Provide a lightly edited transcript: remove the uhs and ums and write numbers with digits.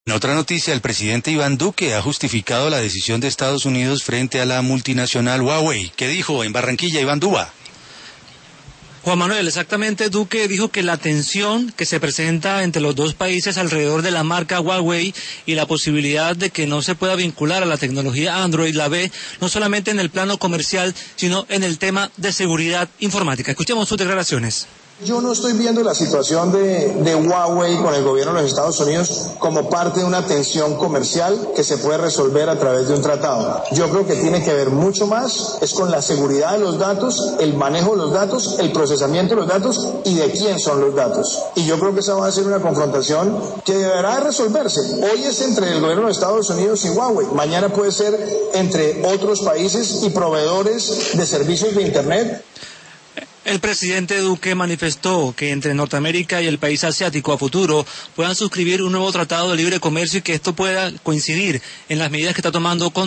En otra noticia, el presidente Iván Duque ha justificado la decisión de Estados Unidos frente a la multinacional Huawei. ¿Qué dijo en Barranquilla, Iván Duba? Juan Manuel, exactamente, Duque dijo que la tensión que se presenta entre los dos países alrededor de la marca Huawei y la posibilidad de que no se pueda vincular a la tecnología Android la ve no solamente en el plano comercial, sino en el tema de seguridad informática. Escuchemos sus declaraciones. Yo no estoy viendo la situación de Huawei con el gobierno de los Estados Unidos como parte de una tensión comercial que se puede resolver a través de un tratado. Yo creo que tiene que ver mucho más, es con la seguridad de los datos, el manejo de los datos, el procesamiento de los datos y de quién son los datos. Y yo creo que esa va a ser una confrontación que deberá resolverse. Hoy es entre el gobierno de Estados Unidos y Huawei, mañana puede ser entre otros países y proveedores de servicios de Internet. El presidente Duque manifestó que entre Norteamérica y el país asiático a futuro puedan suscribir un nuevo tratado de libre comercio y que esto pueda coincidir en las medidas que está tomando con